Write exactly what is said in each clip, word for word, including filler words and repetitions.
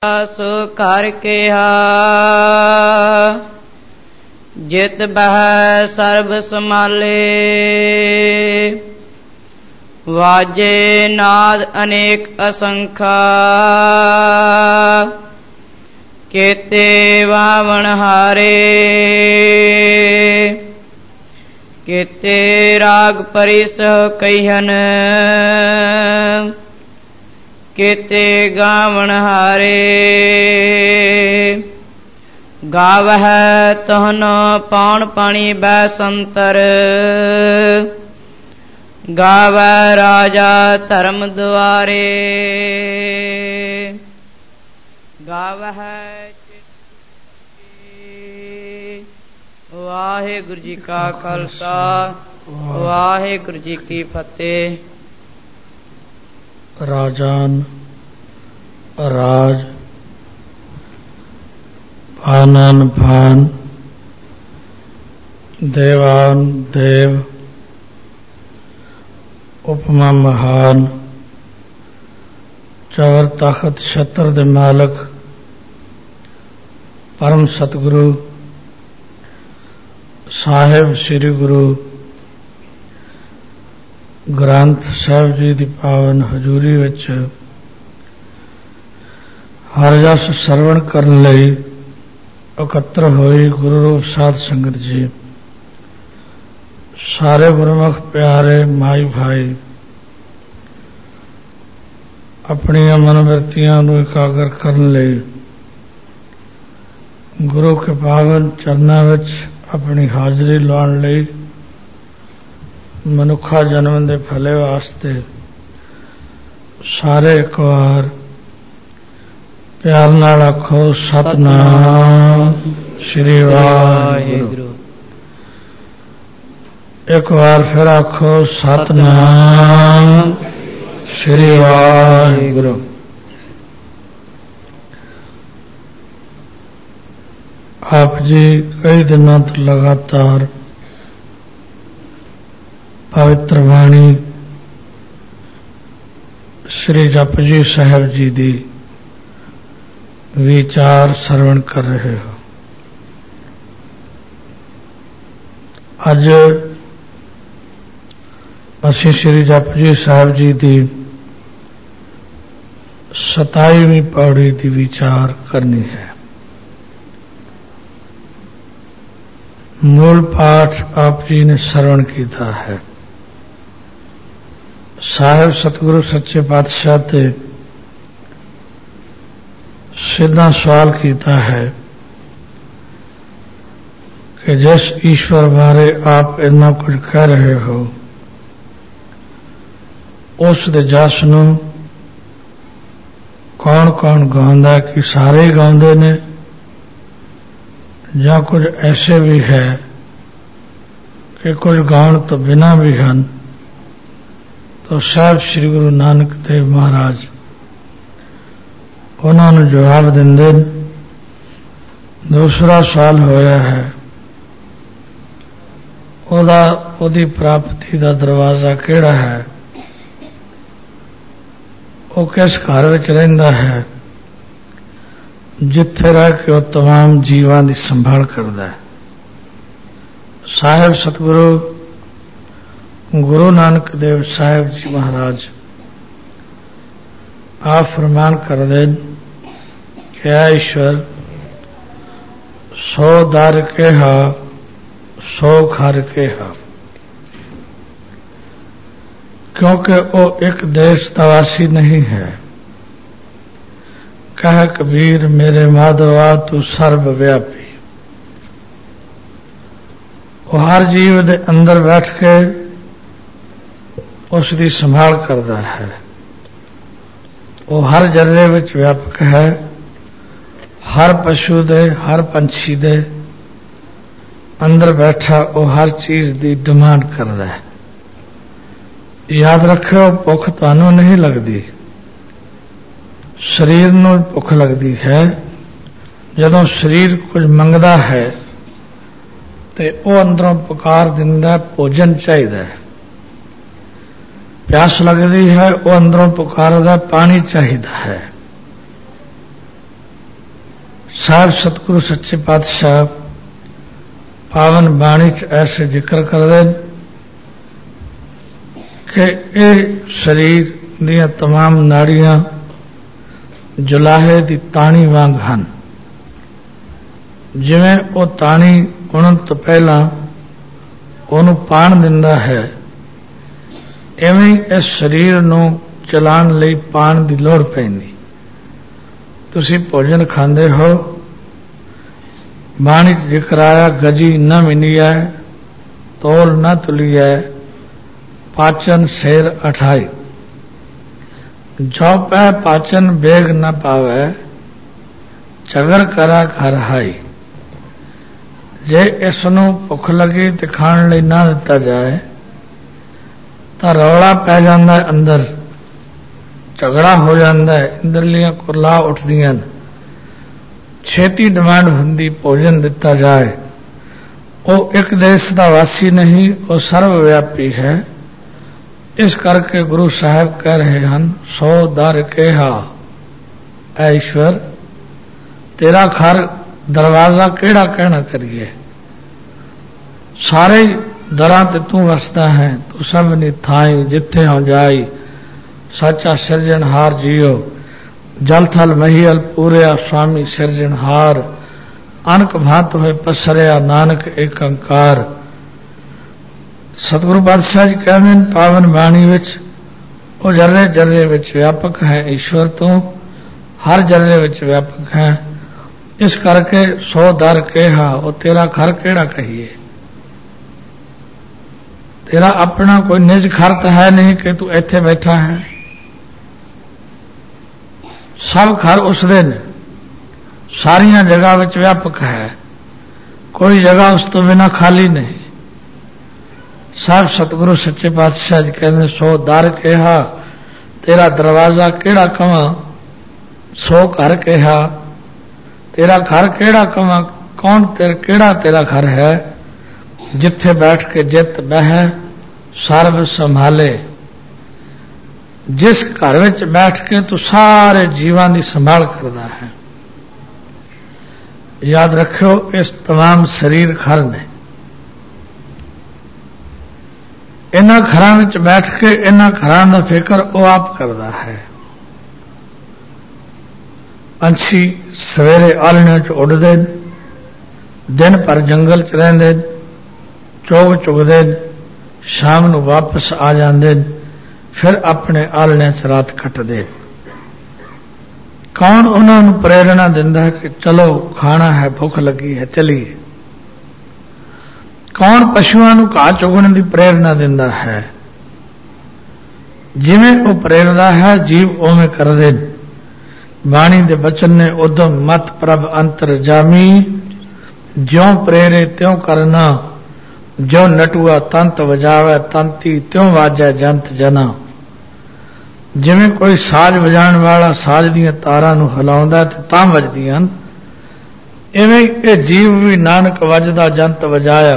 सो कर केहा जित बह सर्ब समाले वाजे नाद अनेक असंखा केते वावण हारे केते राग परिसह कहियन केते गावण हारे गावह तहन पाण पाणी बैसंतर गावह राजा धर्म द्वारे गावह वाहिगुरु जी का खालसा वाहिगुरु जी की फतेह। राजान राज भानान भान देवान देव उपमा महान चवर तखत छत्र दे मालक परम सतगुरु साहिब श्री गुरु ग्रंथ साहिब जी की पावन हजूरी विच हर जस सरवण करन लई इकत्र होई गुरु रूप साध संगत जी, सारे गुरमुख प्यारे माई भाई अपनी मनवृत्तियां नूं एकागर करन लई गुरु के पावन चरनां विच अपनी हाजरी लाउण लई मनुखा जन्म दे भले वास्ते सारे एक बार प्यार नाल आखो सतनाम श्री वाहिगुरु। एक बार फिर आखो सतनाम श्री वाहिगुरु। आप जी कई दिनों तो लगातार पवित्र वाणी श्री जपजी साहब जी दी विचार श्रवण कर रहे हो। अज असी श्री जपजी साहब जी दी सताईवीं पौड़ी दी विचार करनी है। मूल पाठ आप जी ने श्रवण किया है। साहिब सतगुरु सच्चे पातशाह ते सीधा सवाल किया है कि जिस ईश्वर बारे आप इतना कुछ कह रहे हो उस दे जस नूं कौन कौन गाउंदा, कि सारे ही गाउंदे ने या कुछ ऐसे भी है कि कुछ गाउण तो बिना भी हैं। तो साहब श्री गुरु नानक देव महाराज उन्होंने जवाब देंदे दूसरा सवाल होया है ओदा ओदी प्राप्ति का दरवाजा केड़ा है, वो किस घर विच रहिंदा है जिथे रह के वो तमाम जीवां दी संभाल करदा है। साहिब सतगुरु गुरु नानक देव साहिब जी महाराज आप फरमान कर दें कि ईश्वर सौ दर के हा सौ घर के हा, क्योंकि वो एक देश तवासी नहीं है। कह कबीर मेरे माधवा तू सर्वव्यापी, वो हर जीव दे अंदर बैठ के उसकी संभाल करता है। वो हर जर्रे विच व्यापक है, हर पशु दे हर पंछी दे अंदर बैठा वो हर चीज की डिमांड करता है। याद रखो भुख तुहानू नहीं लगती, शरीर नूं भुख लगती है। जदों शरीर कुछ मंगता है तो वो अंदरों पुकार दिंदा भोजन चाहिए। प्यास लगती है वो अंदरों पुकारदा पानी चाहिए है। साहब सतगुरु सच्चे पातशाह पावन बाणी च ऐसे जिक्र कर दें कि ये शरीर दियां तमाम नाड़ियां जुलाहे दी ताणी वांग हन। जिवें वो ताणी उणन तो पहला ਉਹਨੂੰ ਪਾਣ ਦਿੰਦਾ ਹੈ, ਐਵੇਂ ਇਸ ਸਰੀਰ ਨੂੰ ਚਲਾਉਣ ਲਈ ਪਾਣ ਦੀ ਲੋੜ ਪੈਂਦੀ। ਤੁਸੀਂ ਭੋਜਨ ਖਾਂਦੇ ਹੋ, ਬਾਣੀ ਚ ਜ਼ਿਕਰ ਆਇਆ ਗਜੀ ਨਾ ਮਿਨੀਐ ਤੋਲ ਨਾ ਤੁਲੀਐ ਪਾਚਨ ਸੇਰ ਅਠਾਈ। ਜੋ ਪੈ ਪਾਚਨ ਬੇਗ ਨਾ ਪਾਵੈ ਚਗਰ ਕਰਾ ਘਰ ਹਾਈ। ਜੇ ਇਸ ਨੂੰ ਭੁੱਖ ਲੱਗੀ ਤੇ ਖਾਣ ਲਈ ਨਾ ਦਿੱਤਾ ਜਾਏ ਤਾਂ ਰੌਲਾ ਪੈ ਜਾਂਦਾ ਹੈ, ਅੰਦਰ ਝਗੜਾ ਹੋ ਜਾਂਦਾ ਹੈ, ਇੰਦਰਲੀਆਂ ਕੁਰਲਾ ਉੱਠਦੀਆਂ, ਛੇਤੀ ਡਿਮਾਂਡ ਹੁੰਦੀ ਭੋਜਨ ਦਿੱਤਾ ਜਾਏ। ਉਹ ਇੱਕ ਦੇਸ਼ ਦਾ ਵਾਸੀ ਨਹੀਂ, ਉਹ ਸਰਵ ਵਿਆਪੀ ਹੈ। ਇਸ ਕਰਕੇ ਗੁਰੂ ਸਾਹਿਬ ਕਹਿ ਰਹੇ ਹਨ, ਸੋ ਦਰ ਕਿਹਾ ਐ ਈਸ਼ਵਰ ਤੇਰਾ ਘਰ दरवाजा केड़ा कहना करिए। सारे दरां ते तू वसदा है, तू सब नी थाई जिथे हो जाई। सच्चा सिरजनहार जियो जल थल महियल पूरिया स्वामी सिरजनहार। अनक भांत होए पसरिया नानक एक अंकार। सतगुरु पातशाह जी कहते हैं पावन बाणी विच ओ जर्रे जर्रे विच व्यापक है ईश्वर, तू हर जर्रे विच व्यापक है। इस करके सौ दर कहा, वो तेरा घर केड़ा कहिए। तेरा अपना कोई निज घर तो है नहीं कि तू इत्थे बैठा है। सब घर उस दिन सारिया जगह विच व्यापक है, कोई जगह उस तो बिना खाली नहीं। साहब सतगुरु सच्चे पातशाह जी कहते सौ दर कहा, तेरा दरवाजा केड़ा कवां। सौ घर कहा, तेरा घर केड़ा कवां। कौन तेरा केड़ा तेरा घर है जिथे बैठ के जित बह सर्व संभाले। जिस घर विच बैठ के तू सारे जीवां दी संभाल करदा है। याद रखियो इस तमाम शरीर घर ने, इन्हां घरां विच बैठ के इन्हां घरां दा फिक्र वो आप करदा है। पंछी सवेरे आलने च उड़ते, दिन भर जंगल च रहिंदे, चुग चुगते, शाम नूं वापस आ जाते, फिर अपने आलने च रात कटते। कौन उन्होंने प्रेरणा दिंदा है कि चलो खाना है, भुख लगी है, चलिए। कौन पशुओं नूं घाह चुगण की प्रेरणा दिंदा है। जिवें वो प्रेरदा है जीव उवें करदे। बाणी दे बचन ने उदम मत प्रभ अंतर जामी। ज्यों प्रेरे त्यों करना, ज्यों नटुआ तंत वजावे तंती त्यों वाजै जंत जना। जिवें कोई साज वजाण वाला साज दीआं तारां नूं हिलाउंदा ते तां वजदियां, इवें ये जीव भी नानक वजदा जंत वजाया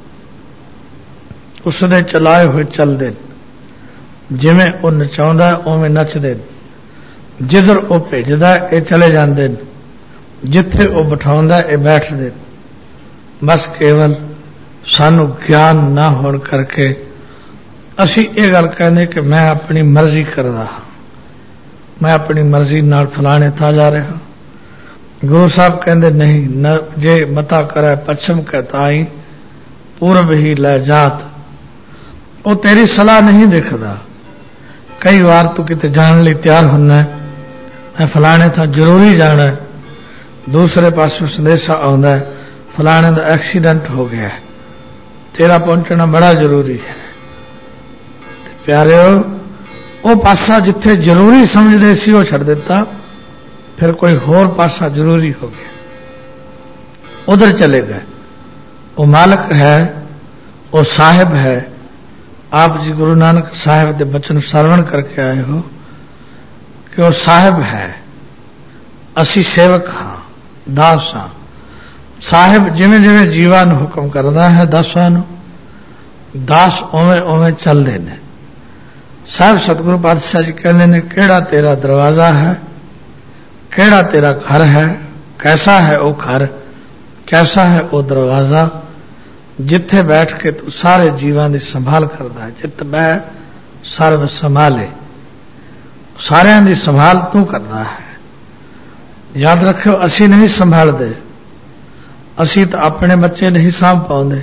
उसने चलाए हुए चलदे। जिवें वो नचाउंदा उवें नचदे, जिधर वो भेजदा ये चले जाते, जिथे वो बिठाउंदा ये बैठते। बस केवल सानू ज्ञान ना होने करके असी ये गल कहने कि मैं अपनी मर्जी करदा, मैं अपनी मर्जी नाल फलाने था जा रहा। गुरु साहब कहते नहीं, न जे मता करे पश्चिम कहता ही पूर्व ही लै जात। वो तेरी सलाह नहीं देखदा। कई बार तू किते जाने लिए तैयार होना है, मैं फलाने था जरूरी जाना है, दूसरे पासों संदेशा आउंदा है फलाने का एक्सीडेंट हो गया है, तेरा पहुंचना बड़ा जरूरी है। प्यारे वो पासा जिथे जरूरी समझते सी वो छड़ दिता, फिर कोई होर पासा जरूरी हो गया, उधर चले गए। वो मालिक है, वो साहिब है। आप जी गुरु नानक साहिब के बचन श्रवण करके आए हो कि वो साहिब है, असी सेवक हाँ, दास हाँ। साहिब जिमें जिमें जीवा नूं हुक्म करदा है दासां नूं, दास उवें उवें चलदे ने। साहिब सतगुरु पातशाह जी कहते हैं, केड़ा तेरा दरवाजा है, केड़ा तेरा घर है, कैसा है वो घर, कैसा है वो दरवाजा जिथे बैठ के तू सारे जीवां की संभाल करता है। जित बह सर्व संभाले, सारियां की संभाल तू करता है। याद रखियो, असी नहीं संभालते, असी तो अपने बच्चे नहीं सांभ पाते।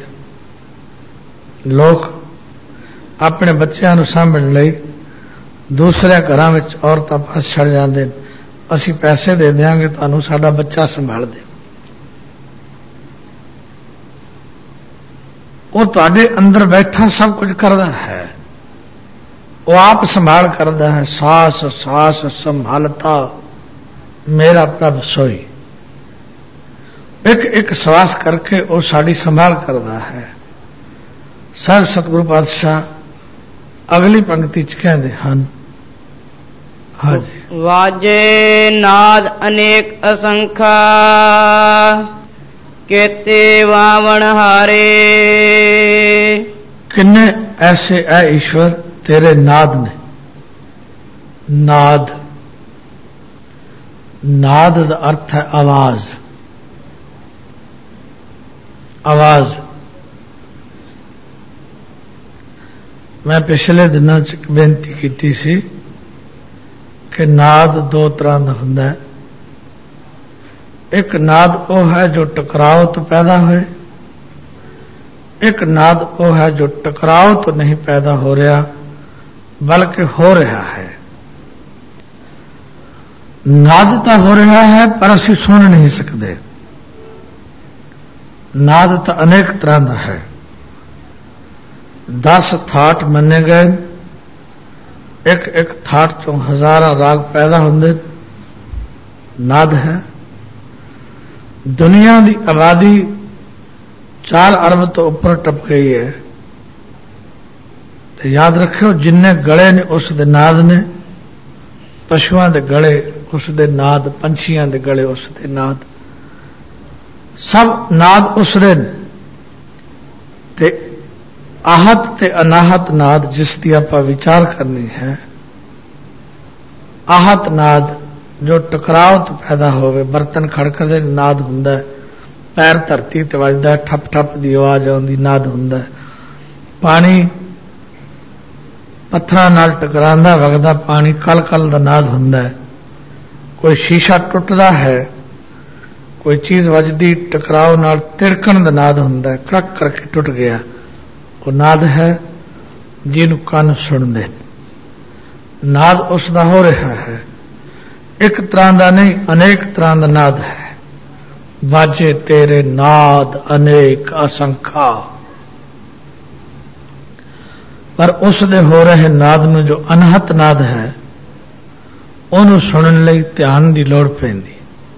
लोग अपने बच्चों को सांभण लई दूसरे घरों में औरतां पास छड़ जाते, असी पैसे दे देंगे तुहानू साडा बच्चा संभाल दे। वो तुहाडे अंदर बैठा सब कुछ करता है, वो आप संभाल करता है। सास सास संभालता मेरा प्रभ सोई, एक एक श्वास करके वो साड़ी संभाल करता है। सब सतगुरु पातशाह अगली पंक्ति च कहते हैं, हाँ जी, वाजे नाद अनेक असंख्या केते वावण हारे। किन्ने ऐसे है ईश्वर तेरे नाद ने। नाद, नाद का अर्थ है आवाज। आवाज मैं पिछले दिनों च बेनती की सी कि नाद दो तरह का होंदा है। एक नाद वो है जो टकराव तो पैदा होए, एक नाद वो है जो टकराव तो नहीं पैदा हो रहा बल्कि हो रहा है। नाद तो हो रहा है पर असी सुन नहीं सकते। नाद तो अनेक तरह का है। दस थाट मने गए, एक एक थाट चो हजारा राग पैदा होंगे, नाद है। दुनिया की आबादी चार अरब तो ऊपर टप गई है, तो याद रखियो जिन्ने गले ने उस दे नाद ने, पशुओं के गले उस दे नाद, पंछियों के गले उस दे नाद, सब नाद उस दे। ते आहत ते अनाहत नाद जिसकी आप विचार करनी है। आहत नाद जो टकराव तो पैदा होवे, बर्तन खड़कदे नाद हुंदा है, पैर धरती ते वजदा, ठप ठप की आवाज आउंदी नाद हुंदा है। पानी पत्थरां नाल टकरांदा वगदा पानी कल कल दा नाद हुंदा है। कोई शीशा टुटदा है, कोई चीज वजदी टकराव नाल तिड़कण दा नाद हुंदा है, कड़क करके टुट गया, वो नाद है जिन्हों कान सुनते। नाद उसका हो रहा है, एक तरह का नहीं अनेक तरह का नाद है। बाजे तेरे नाद अनेक असंख्या, पर उस दे हो रहे नाद में जो अनहत नाद है उन्होंने सुनने लई ध्यान की लोड़ पैंदी।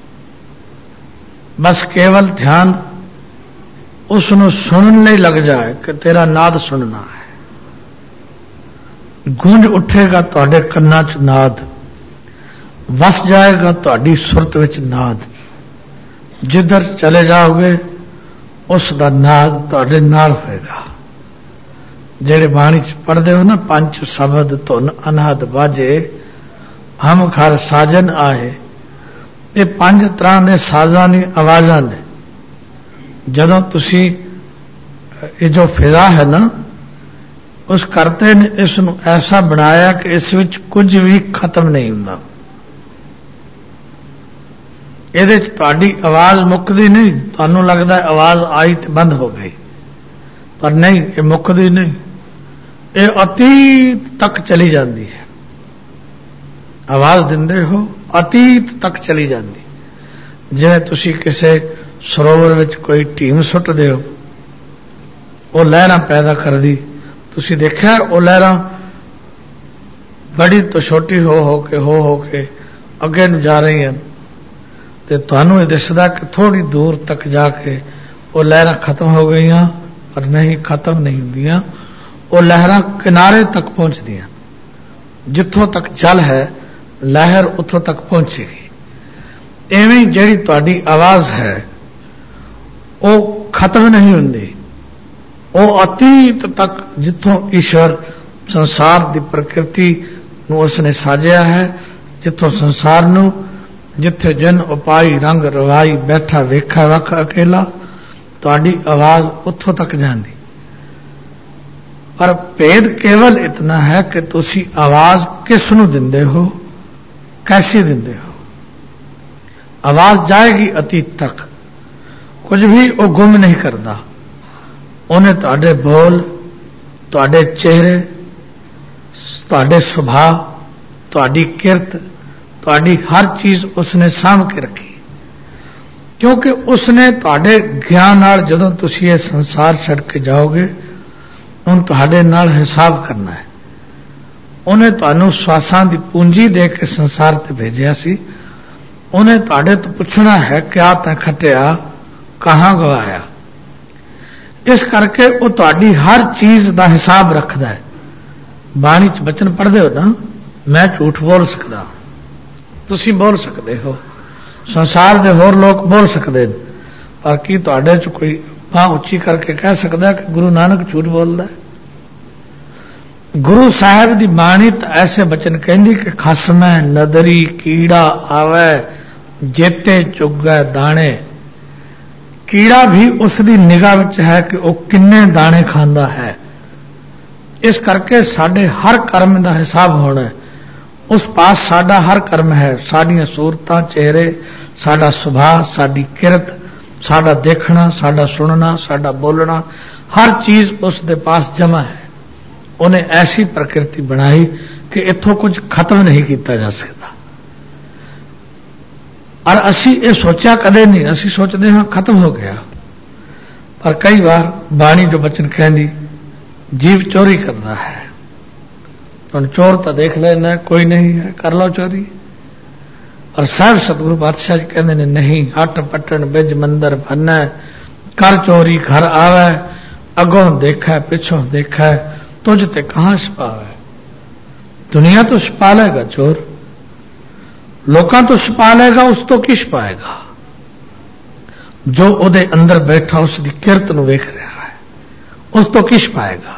बस केवल ध्यान उसनों सुनने लई लग जाए कि तेरा नाद सुनना है। गूंज उठेगा तुहाडे कन्ना च नाद, वस जाएगा तुहाडी सुरत विच नाद। जिधर चले जाओगे उसका नाद तुहाडे नाल होएगा। जेड़े बाणी च पढ़ते हो ना, पंच शब्द धुन अनहद बाजे हम घर साजन आए, ये पांच तरह के साजा ने आवाजा ने। जदों तुसी ये जो फिजा है ना, उस करते ने इसनों ऐसा बनाया कि इस विच कुछ भी खत्म नहीं होता। ये तुहाडी आवाज मुकदी नहीं, तुहानू लगता है आवाज आई तो बंद हो गई, पर नहीं, ये मुकदी नहीं, ये अतीत तक चली जाती है। आवाज दिंदे हो अतीत तक चली जाती। जिवें तुसी किसी सरोवर विच कोई टीम सुटदे हो, वो लहरां पैदा कर दी, तुसी देखिया वो लहरां बड़ी तो छोटी हो हो के हो हो के अगे नूं जा रही हैं, तो तुहानू ये दिसदा कि थोड़ी दूर तक जाके वो लहरां खत्म हो गई, पर नहीं, खत्म नहीं हुंदियां। वो लहरां किनारे तक पहुंचदियां, जिथों तक जल है लहर उथों तक पहुंचेगी। एवें जिहड़ी तुहाडी आवाज है वो खत्म नहीं हुंदी, वो अतीत तक जिथों ईश्वर संसार की प्रकृति नूं उसने साजिया है, जिथों संसार नूं जिथे जिन उपाई रंग रवाई बैठा वेखा वख अकेला तुहाडी आवाज उत्थों तक जाती। पर भेद केवल इतना है कि तुसी आवाज किस नूं दिंदे हो, कैसी दिंदे हो। आवाज जाएगी अतीत तक, कुछ भी वो गुम नहीं करता। उन्हें तुहाडे बोल, तुहाडे चेहरे, तुहाडे सुभाव, तुहाडी किरत, तुहाडी हर चीज उसने साम के रखी, क्योंकि उसने तुहाडे ज्ञान नाल जदों तुसीं ये संसार छड़ के जाओगे उन तुहाडे नाल हिसाब करना है। उन्हें तुहानूं श्वासां दी पूंजी दे के संसार ते भेजिया सी। उन्हें तुहाडे तो पूछना है क्या तैं खटिया, कहां गवाया। इस करके वो तुहाडी हर चीज का हिसाब रखता है। बाणी च बचन पढ़ते हो ना, मैं झूठ बोल सकता, तुसी बोल सकते हो, संसार के होर लोग बोल सकते हैं, पर की तुहाडे च कोई बांह उच्ची करके कह सकता है कि गुरु नानक झूठ बोलता है। गुरु साहब की बाणी तो ऐसे बचन कहती कि खसमै नदरी कीड़ा आवे जेते चुगै दाने। कीड़ा भी उसकी निगाह विच है कि वह किन्ने दाने खांदा है। इस करके साडे हर कर्म का हिसाब होना है। उस पास साडा हर कर्म है, साडियां सूरतां, चेहरे, साडा सुभाव, साडी किरत, साडा देखना, साडा सुनना, साडा बोलना, हर चीज उसके पास जमा है। उन्हें ऐसी प्रकृति बनाई कि इथों कुछ खत्म नहीं किया जा सकता। और असी ये सोचा कदे नहीं, असी सोचते हाँ खत्म हो गया। पर कई बार बाणी जो बचन कहती जीव चोरी करता है, तो चोर तो देख लेना कोई नहीं है, कर लो चोरी। और साहब सतगुरु पातशाह जी कहते ने नहीं, हट पटन बिज मंदिर भन्ना, कर चोरी घर आवे, अगों देखा पिछों देखा, तुझ ते कहां छुपावे। दुनिया तो छुपा लेगा चोर, लोकां तो छुपा लेगा, उस तो की छुपाएगा। जो उहदे अंदर बैठा उसकी किरत नूं वेख रहा है, उस तो की छुपाएगा।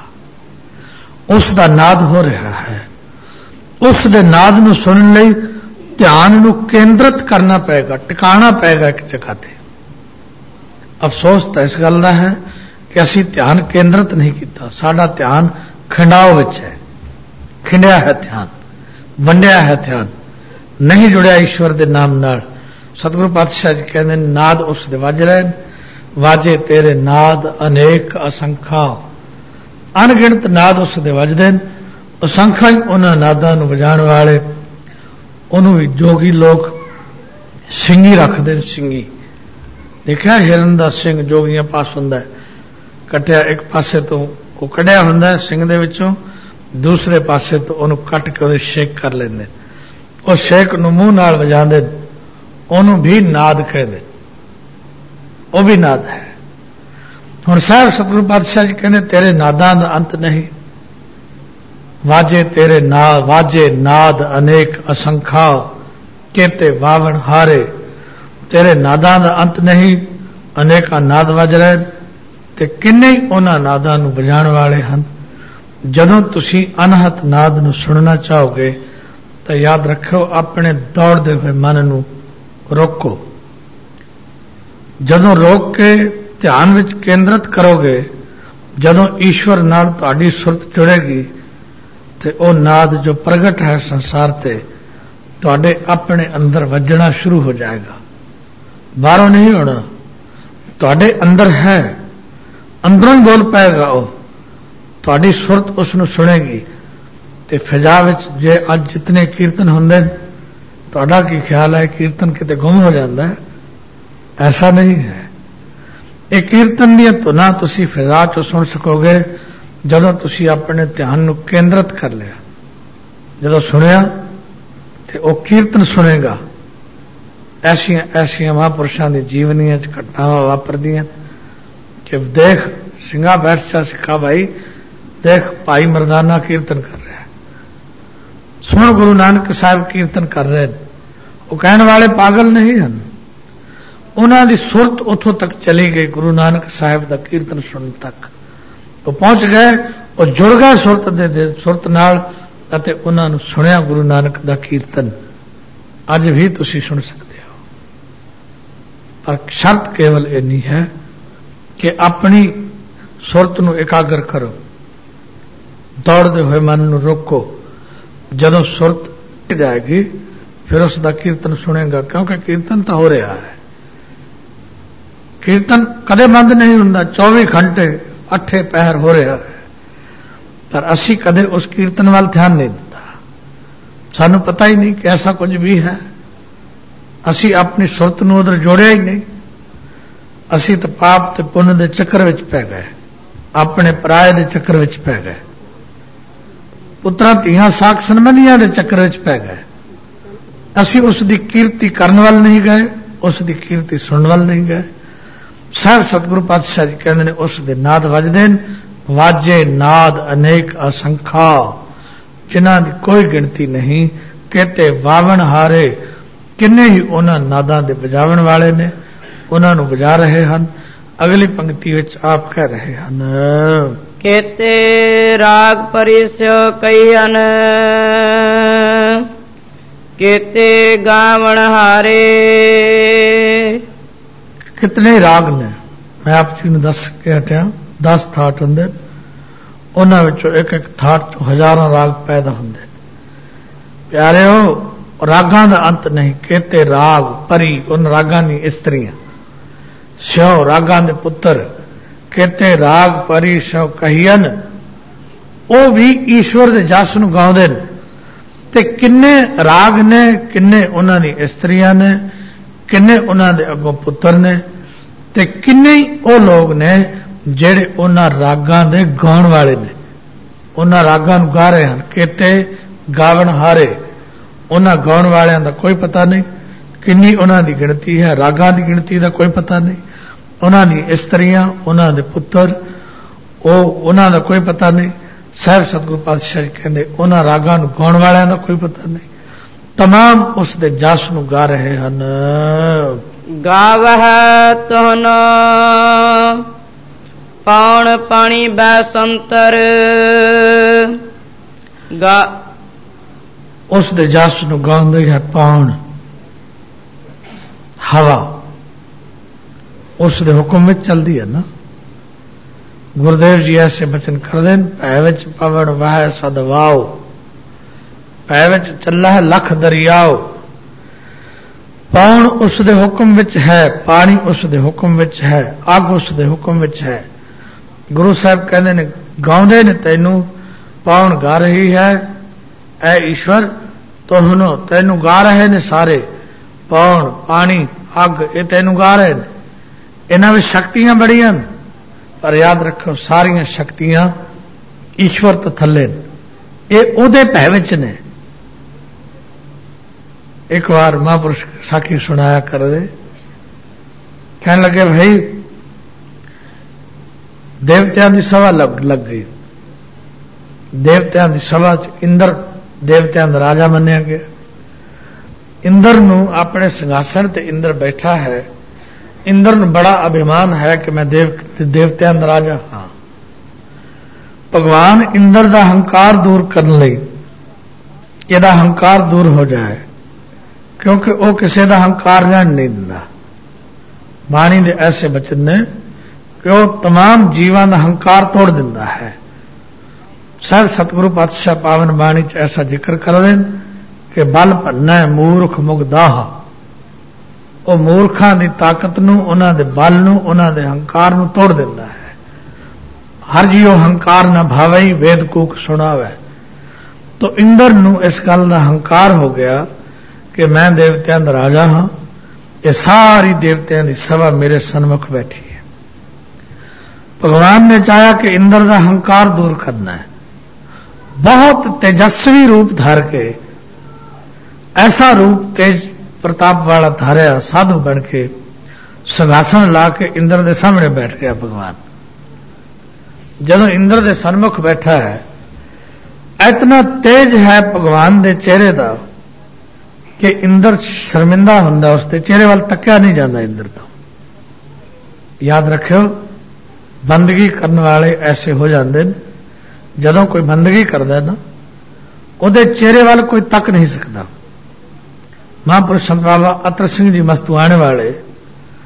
उसका नाद हो रहा है, उसके नाद नूं सुनन लई ध्यान नूं केंद्रित करना पेगा, टिकाना पेगा एक जगह ते। अफसोस तो इस गल दा है कि असी ध्यान केंद्रित नहीं किया, साडा ध्यान खिंडाव विच है, खिंडिया है ध्यान, वंडिया है ध्यान, नहीं जुड़िया ईश्वर के नाम नाल। सतगुरु पातशाह जी कहते नाद उसदे वज रहे, वाजे तेरे नाद अनेक असंख्या। अनगिणत नाद उसदे वजदे, असंख्या ही उन्हां नादां नूं वजाण वाले। उन्होंने भी जोगी लोग सिंगी रखते, सिंगी देखा हिरन का सिंह जोगियां पास हुंदा है, कटिया एक पासे तो वो कढ़िया हुंदा है सिंह दे विचों, दूसरे पासे तो उन्होंने कट के उहदे शेक कर लेंदे। और शेक नूं मूंह नाल वजांदे, उन्होंने भी नाद कहते, वह भी नाद है। हुण साहब सतगुरु पातशाह जी कहते तेरे नादां दा अंत नहीं, वाजे तेरे नाद, वाजे नाद अनेक असंख्या, केते वावण हारे। तेरे नादां दा अंत नहीं, अनेका नाद वज रहे, ते किन्ने ही उन्हां नादां नूं वजाण वाले हन। जदों तुसीं अनहत नाद नूं सुनना चाहोगे तो याद रखो अपने दौड़दे हुए मन नूं रोको। जदों रोक के ध्यान विच केंद्रित करोगे, जदों ईश्वर नाल तुहाडी सुरत जुड़ेगी, ते ओ नाद जो प्रगट है संसार ते तुहाडे अपने अंदर वजना शुरू हो जाएगा, बाहरों नहीं होना, तुहाडे अंदर है, अंदरों ही बोल पाएगा। वो तुहाडी सुरत उसनूं सुनेगी। ते फिजा विच जे अज जितने कीर्तन होंदे, तुहाडा की ख्याल है कीर्तन किते गुम हो जाता है? ऐसा नहीं है। ये कीर्तन दी धुनां तुसीं फिजा चों सुन सकोगे जदों तुसीं अपने ध्यान नूं केंद्रित कर लिया। जदों सुनिया तो वह कीर्तन सुनेगा। ऐसिया ऐसिया महापुरुषों की जीवनियां घटनावां वापरदियां कि देख सिंगा बैठ सा सिखा भाई, देख भाई मरदाना कीर्तन कर रहा है, सुन गुरु नानक साहब कीर्तन कर रहे हैं। वो कहने वाले पागल नहीं हैं, उन्हों की सुरत उतों तक चली गई गुरु नानक साहब का कीर्तन सुन तक। वो पहुंच गए, वो जुड़ गए सुरत दे सुरत नाल, उन्होंने सुनिया गुरु नानक का कीर्तन। अज भी तुसीं सुन सकते। पर शर्त केवल इन्नी है कि अपनी सुरत नूं एकाग्र करो, दौड़ते हुए मन नूं रोको। जदों सुरत टिक जाएगी फिर उसका कीर्तन सुनेगा, क्योंकि कीर्तन तो हो रहा है। कीर्तन कदे बंद नहीं हुंदा, चौबीस घंटे अठे पहर हो रहा है, पर असी कदे उस कीर्तन वाल ध्यान नहीं दिता। सानू पता ही नहीं कि ऐसा कुछ भी है। असी अपनी सुरत नूं उधर जोड़िया ही नहीं। असी तो पाप ते पुण्य दे चक्कर विच पै गए, अपने पराए दे चक्कर विच पै गए, पुत्रा धीआं साख संबंधियां दे चक्कर विच पै गए। असी उसकी कीर्ति करने वाल नहीं गए, उसकी कीर्ति सुनने वाल नहीं गए। साहब सतगुरु पातशाह जी कहते हैं उस दे नाद वजदे न, वाजे नाद अनेक असंखा, जिन्हां दी कोई गिनती नहीं। कहते वावन हारे, किन्ने ही उन्हां नादां दे बजावन वाले ने, उन्हां नूं बजा रहे हैं। अगली पंक्ति विच आप कह रहे हैं केते राग परिस कहियन, केते गावण हारे। कितने राग ने मैं आप जी ने दस के हटिया, दस थाट होंगे, उन्होंने एक एक थाट चो हजारों राग पैदा होंगे। प्यारे हो, रागां दा अंत नहीं। केते राग परी, उन रागां दी इस्त्रियां, स्यो रागां दे पुत्र। केते राग परी स्यो कहियन, वो भी ईश्वर दे जस नूं गाउंदे ने। ते किन्ने राग ने, किन्ने उन्हां दी इस्त्रियां ने, किन्ने उन्हां दे अगों पुत्र ने, ते किन्ने ही वो लोग ने जेड़े उन्हां रागां दे गाउण वाले ने, उन्हां रागां नूं गा रहे हैं। केते गावण हारे, उन्हां गाउण वालियां दा कोई पता नहीं, किन्नी उन्हां दी गिणती है, रागां दी गिणती दा कोई पता नहीं। उन्हां दी इस्त्रियां, उन्हां दे पुत्र, वो उन्हां दा कोई पता नहीं। साहब सतगुरु पातशाह जी कहते उन्हां रागां नूं गाउण वालियां दा कोई पता नहीं। तमाम उस दे जस नूं गा रहे हैं। गावह तुहन पौण पानी बैसंतर, गा उस दे जस नूं गाउंदे है पौण, हवा उस दे हुक्म में चलती है ना। गुरुदेव जी ऐसे बचन कर देन, भै विच पवन वह सद वाओ, भै विच चला है लख दरियाओ। पौण उस दे हुक्म विच है, पानी उस दे हुक्म विच है, अग उस दे हुक्म विच है। गुरु साहब कहते ने गाउंदे ने तैनू, पौण गा रही है, ऐ ईश्वर तुहनो, तैनू गा रहे ने सारे। पौण पानी अग ये तैनू गा रहे ने। इन्हां विच शक्तियां बड़ियां, पर याद रखो सारियां शक्तियां ईश्वर तो थले ने, ये उहदे भै विच ने। एक बार महापुरुष साखी सुनाया कर दे, कहने लगे भाई देवत्यां की सभा लग लग गई। देवत्यां की सभा च इंद्र देवत्यां दा राजा मन्निया गया। इंद्र नूं अपने सिंघासन ते इंद्र बैठा है। इंद्र नूं बड़ा अभिमान है कि मैं देव देवत्यां दा राजा हाँ। भगवान इंद्र दा हंकार दूर करने लई, इहदा हंकार दूर हो जाए, क्योंकि वह किसी का हंकार रहन नहीं दिंदा। बाणी दे ऐसे बचन ने कि वह तमाम जीवां दा हंकार तोड़ दिंदा है। साहब सतगुरु पातशाह पावन बाणी च ऐसा जिक्र कर देन कि बल भन्ना मूर्ख मुगदाह, वो मूर्खां दी ताकत नूं, उन्हां दे बल नूं, उन्हां दे हंकार नूं तोड़ दिंदा है। हर जीओ हंकार न भावई, वेद कूक सुनावे। तो इंद्र नूं इस गल दा हंकार हो गया कि मैं देवत्यां दा राजा हाँ, ये सारी देवत्यां दी सभा मेरे सन्मुख बैठी है। भगवान ने चाहा कि इंद्र दा हंकार दूर करना है। बहुत तेजस्वी रूप धार के, ऐसा रूप तेज प्रताप वाला धारिया, साधु बन के सिंहासन ला के इंद्र के सामने बैठ गया भगवान। जदों इंद्र के सन्मुख बैठा है, इतना तेज है भगवान के चेहरे का कि इंद्र शर्मिंदा हुंदा, उसके चेहरे वाल तकिया नहीं जाता इंद्र तो। याद रखियो, बंदगी करने वाले ऐसे हो जाते हैं, जदों कोई बंदगी करता ना, उहदे चेहरे वाल कोई तक नहीं सकता। महापुरुष संत बाबा अतर सिंह जी मस्तुआणे वाले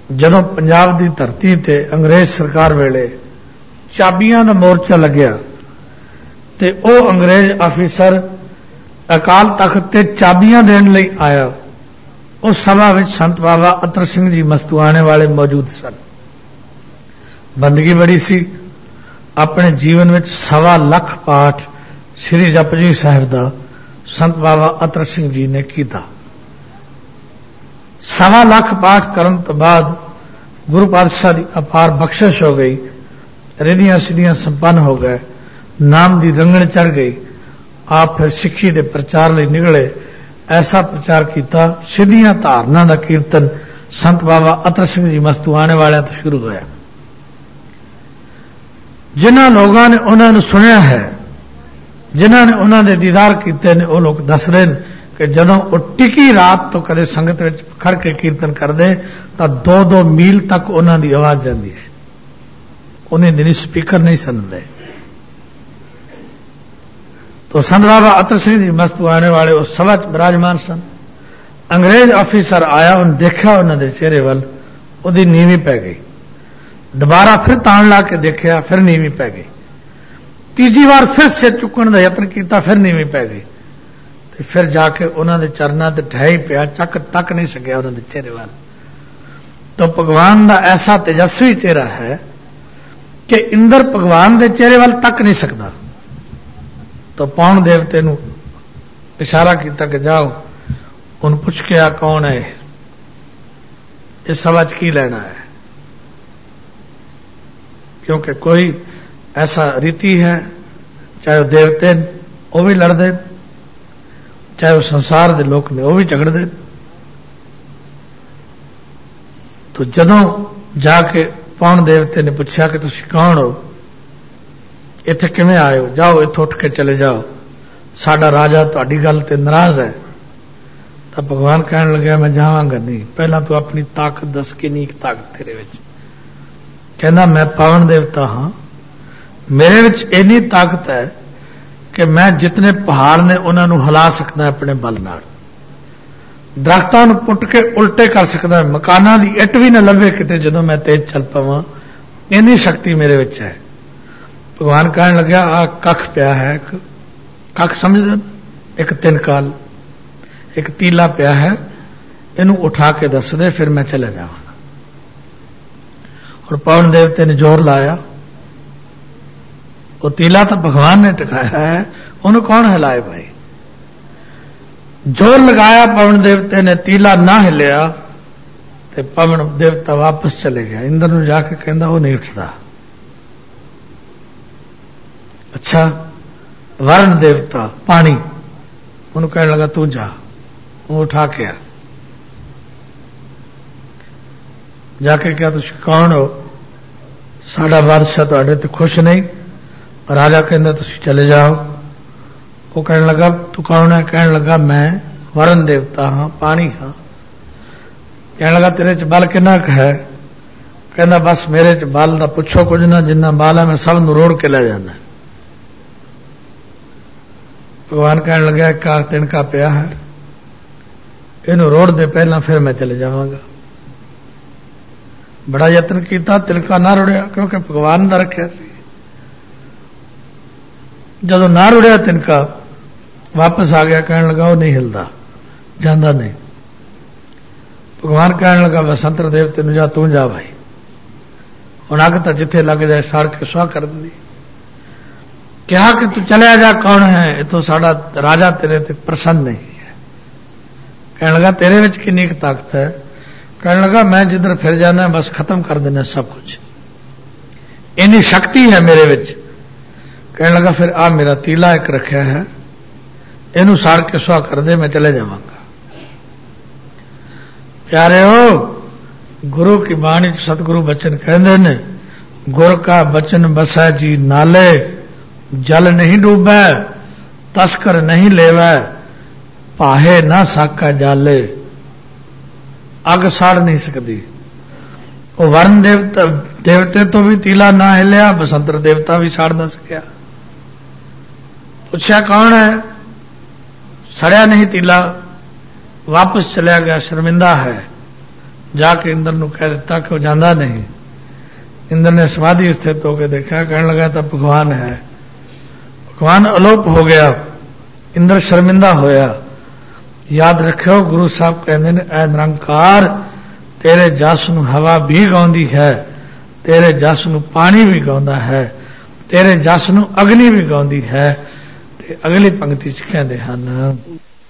ਜਦੋਂ ਪੰਜਾਬ ਦੀ ਧਰਤੀ ਤੇ ਅੰਗਰੇਜ਼ ਸਰਕਾਰ ਵੇਲੇ ਚਾਬੀਆਂ ਦਾ ਮੋਰਚਾ ਲੱਗਿਆ ਤੇ ਉਹ ਅੰਗਰੇਜ਼ ਆਫੀਸਰ ਅਕਾਲ ਤਖਤ ਤੇ ਚਾਬੀਆਂ ਦੇਣ ਲਈ ਆਇਆ। ਉਸ ਸਭਾ ਵਿੱਚ ਸੰਤ ਬਾਬਾ ਅਤਰ ਸਿੰਘ ਜੀ ਮਸਤੂਆਣੇ ਵਾਲੇ ਮੌਜੂਦ ਸਨ। ਬੰਦਗੀ ਬੜੀ ਸੀ। ਆਪਣੇ ਜੀਵਨ ਵਿੱਚ ਸਵਾ ਲੱਖ ਪਾਠ ਸ੍ਰੀ ਜਪਜੀ ਸਾਹਿਬ ਦਾ ਸੰਤ ਬਾਬਾ ਅਤਰ ਸਿੰਘ ਜੀ ਨੇ ਕੀਤਾ। ਸਵਾ ਲੱਖ ਪਾਠ ਕਰਨ ਤੋਂ ਬਾਅਦ ਗੁਰੂ ਪਾਤਸ਼ਾਹ ਦੀ ਅਪਾਰ ਬਖਸ਼ਿਸ਼ ਹੋ ਗਈ। ਰਿਧੀਆਂ ਸਿੱਧੀਆਂ ਸੰਪੰਨ ਹੋ ਗਏ। ਨਾਮ ਦੀ ਰੰਗਣ ਚੜ ਗਈ। ਆਪ ਫਿਰ ਸਿੱਖੀ ਦੇ ਪ੍ਰਚਾਰ ਲਈ ਨਿਕਲੇ। ਐਸਾ ਪ੍ਰਚਾਰ ਕੀਤਾ, ਸਿੱਧੀਆਂ ਧਾਰਨਾ ਦਾ ਕੀਰਤਨ ਸੰਤ ਬਾਬਾ ਅਤਰ ਸਿੰਘ ਜੀ ਮਸਤੂਆਣੇ ਵਾਲਿਆਂ ਤੋਂ ਸ਼ੁਰੂ ਹੋਇਆ। ਜਿਨ੍ਹਾਂ ਲੋਕਾਂ ਨੇ ਉਹਨਾਂ ਨੂੰ ਸੁਣਿਆ ਹੈ, ਜਿਨ੍ਹਾਂ ਨੇ ਉਹਨਾਂ ਦੇ ਦੀਦਾਰ ਕੀਤੇ ਨੇ, ਉਹ ਲੋਕ ਦੱਸ ਰਹੇ ਨੇ ਕਿ ਜਦੋਂ ਉਹ ਟਿਕੀ ਰਾਤ ਤੋਂ ਕਦੇ ਸੰਗਤ ਵਿੱਚ ਖੜ ਕੇ ਕੀਰਤਨ ਕਰਦੇ ਤਾਂ ਦੋ ਦੋ ਮੀਲ ਤੱਕ ਉਹਨਾਂ ਦੀ ਆਵਾਜ਼ ਜਾਂਦੀ ਸੀ। ਉਹਨੇ ਦਿਨੀ ਸਪੀਕਰ ਨਹੀਂ ਸੁਣਦੇ। तो संत बाबा अतर सिंह जी मस्तूआणे वाले उस सभा च विराजमान सन। अंग्रेज ऑफिसर आया, उन्हें देखा, उन्होंने चेहरे वाल उहदी नीवी पै गई। दोबारा फिर तान ला के देखा, फिर नीवी पै गई। तीजी बार फिर सिर चुकण का यत्न किया, फिर नीवी पै गई। तो फिर जाके उन्होंने चरणों ते ढह पिया, चक तक नहीं सकिया उन्होंने चेहरे वाल। तो भगवान का ऐसा तेजस्वी चेहरा है कि इंद्र भगवान के चेहरे वाल तक नहीं सकता। तो पौन देवते नूं इशारा किया कि जाओ, उन पूछ के आ कौन है, इस सभा च की लेना है। क्योंकि कोई ऐसा रीति है, चाहे वो देवते वो भी लड़ते, चाहे वो संसार के लोग ने वो भी झगड़ते। तो जदों जाके पौन देवते ने पूछा कि तुसीं कौन हो, इत्थे किवें आए हो, जाओ इत्थों उठ के चले जाओ, साडा राजा तुहाडी गल ते नाराज है। तो भगवान कहन लगे मैं जावांगा नहीं, पहला तू अपनी ताकत दस किन्नी ताकत तेरे विच। कहना मैं पावन देवता हाँ, मेरे विच इन्नी ताकत है कि मैं जितने पहाड़ ने उन्होंने हिला सकता अपने बल नाल, दरख्तां नूं पुट के उल्टे कर सकता, मकानां दी इट भी न लभे किते जदों मैं तेज चल पावां, इन्नी शक्ति मेरे विच है। भगवान कहन लग्या आ कख पिया है, कख समझदे, एक तिनकाल, एक तीला पिया है, इनू उठा के दस दे, फिर मैं चले जावांगा। और पवन देवते ने जोर लाया, वो तीला तो भगवान ने टकाया है, उन्हें कौन हिलाए भाई। जोर लगाया पवन देवते ने, तीला ना हिलिया तो पवन देवता वापस चले गया। इंद्र नूं जाके कहंदा वो नहीं उठता। अच्छा, वर्ण देवता पानी, उन्होंने कहने लगा तू जा, वो उठा के आ। जाके क्या तुम कौन हो, साडा बादशाह तुहाडे ते खुश नहीं। राजा कहंदा तुसीं चले जाओ। वो कहने लगा तू कौन है, कहने लगा मैं वर्ण देवता हाँ, पानी हाँ। कहने लगा तेरे च बल किन्ना क है, कहंदा बस मेरे च बल दा पुछो कुछ ना, जिन्ना बल है मैं सब नूं रोड़ के ले जाना। भगवान कहने लगा का तिनका पिया है, इनू रोड़ दे पहला, फिर मैं चले जावांगा। बड़ा यत्न किया, तिनका ना रुड़िया, क्योंकि भगवान ने रखा। जदों ना रुड़िया तिनका, वापस आ गया, कहने लगा वो नहीं हिलता, जांदा नहीं। भगवान कहने लगा बसंतर देवते नूं जा, तू जा भाई, हुण अग तां जिथे लग जाए साड़ के सुहा कर दी। कहा कि तू चले जा, कौन है, इतो साडा राजा तेरे ते प्रसन्न नहीं है। कहने लगा तेरे विच कितनी ताकत है, कहने लगा मैं जिधर फिर जाना बस खत्म कर देना सब कुछ, इन्नी शक्ति है मेरे विच। कहने लगा फिर आ मेरा तीला एक रखा है, इनू साड़ के सुहा कर दे, मैं चले जावांगा। प्यारे हो, गुरु की बाणी सतगुरु बचन कहते ने, गुर का बचन बसै जी नाले, जल नहीं डूबे तस्कर नहीं लेवै, पाहे ना साका जाले। अग साड़ नहीं सकती। वो वर्ण देवता देवते तो भी तीला ना हिलिया, बसंतर देवता भी साड़ ना सकिया। पूछा कौन है, सड़िया नहीं तीला, वापस चलिया गया, शर्मिंदा है। ਜਾ ਕੇ ਇੰਦਰ ਨੂੰ ਕਹਿ ਦਿੱਤਾ ਕਿ ਉਹ ਜਾਂਦਾ ਨਹੀਂ। ਇੰਦਰ ਨੇ ਸਮਾਧੀ ਸਥਿਤ ਹੋ ਕੇ ਦੇਖਿਆ, ਕਹਿਣ ਲੱਗਾ ਤਾਂ ਭਗਵਾਨ ਹੈ। ਭਗਵਾਨ ਅਲੋਪ ਹੋ ਗਿਆ। ਇੰਦਰ ਸ਼ਰਮਿੰਦਾ ਹੋਇਆ। ਯਾਦ ਰੱਖਿਓ, ਗੁਰੂ ਸਾਹਿਬ ਕਹਿੰਦੇ ਨੇ, ਐ ਨਿਰੰਕਾਰ ਤੇਰੇ ਜਸ ਨੂੰ ਹਵਾ ਵੀ ਗਾਉਂਦੀ ਹੈ, ਤੇਰੇ ਜਸ ਨੂੰ ਪਾਣੀ ਵੀ ਗਾਉਂਦਾ ਹੈ, ਤੇਰੇ ਜਸ ਨੂੰ ਅਗਨੀ ਵੀ ਗਾਉਂਦੀ ਹੈ। ਤੇ ਅਗਲੀ ਪੰਕਤੀ 'ਚ ਕਹਿੰਦੇ ਹਨ,